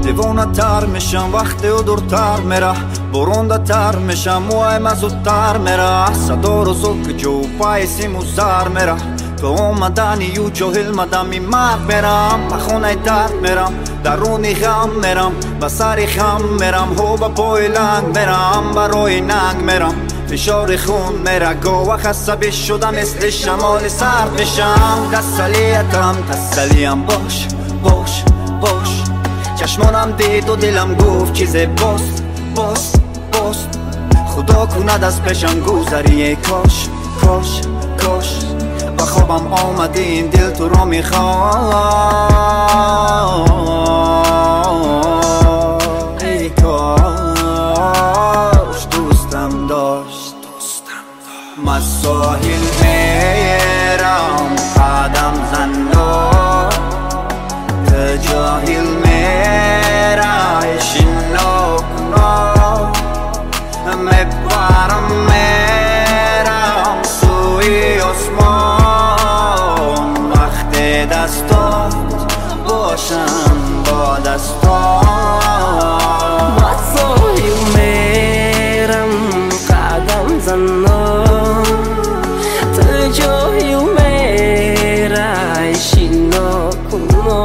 دیوانه تر میشم وقتی او دورتر میره، برونده تر میشم موهایم زودتر میره، صدا رو زوک جو پای سیم و زر میره، تو اومدنی یو جاهل مدم این مرد میرم، به خونه درد میرم، درونی غم میرم، به سری خم میرم، هو به پای لنگ میرم، برای ننگ میرم، فشار خون میره، گوه خسته شده مثل شمال سرد میشم. تسلیم باش باش باش، چشمانم دید و دلم گفت چیز باست باست باست، خدا کند از پیشم گذری کاش کاش کاش، با خوابم آمدی این دل تو را میخواد، ای کاش دوستم داشت مساحل میرم قدم زندان، تو جاهل میره شناکنا، میبرم میرم سوی آسمان، وقتی دستات باشم با دستان، مساحل میرم قدم زندان، تو جاهل میره شناکنا،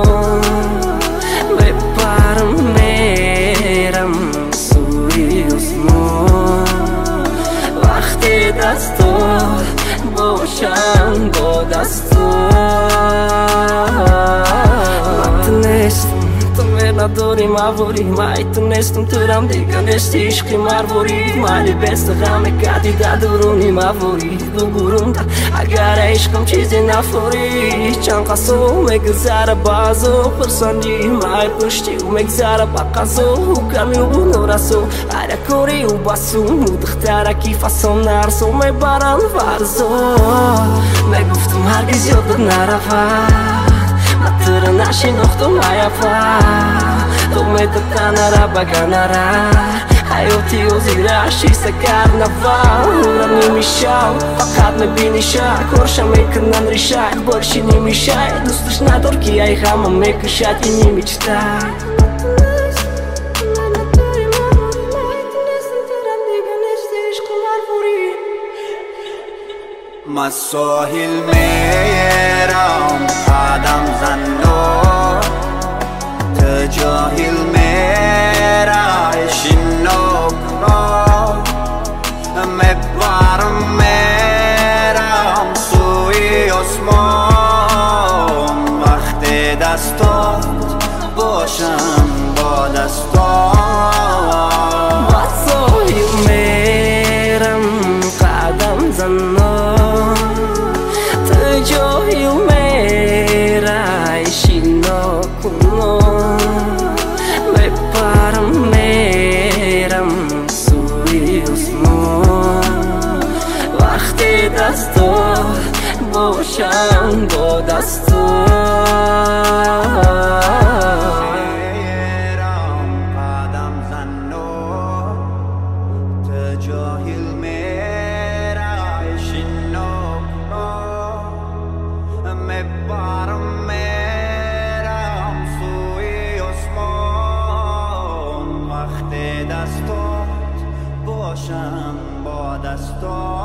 میبرم میرم سوی آسمان، وقتی دستات باشم با دستان. نداری مواری مای تونستم ترم دیگه نشتی عشقی مرواری، مالی بست غم کردی در درونی مواری، بگورم ده اگر عشقم چیزی نفوری، چند قصو مگذره بازو پرسندی مای پشتی و مگذره با قصو کمی و نورسو هر کوری و باسو مدختره کی فاسم نرسو میبرن فرزو، میگفتم هرگز یادت نرفت، مطور نشناختم عیفا، تو میتتنره بگنره حیاتی و زیرشی سکر نفر، نمیشه فقط میبینیشه کارشم میکنن ریشه، بارشی نمیشه دوستش ندار که ای غمم میکشد این نمیچته. مساحل میرم قدم زندان، تو جاهل میره شناکنا، میبرم میرم سوی آسمان، وقتی دستات باشم با دستان، مساحل میرم قدم زندان، تو جاهل میره شناکنا، میبرم میرم سوی آسمان، وقتی دستات باشم با دستان. قدم زندان، تو جاهل میره شناکنا، میبرم میرم سوی آسمان، وقتی دستات باشم با دستان.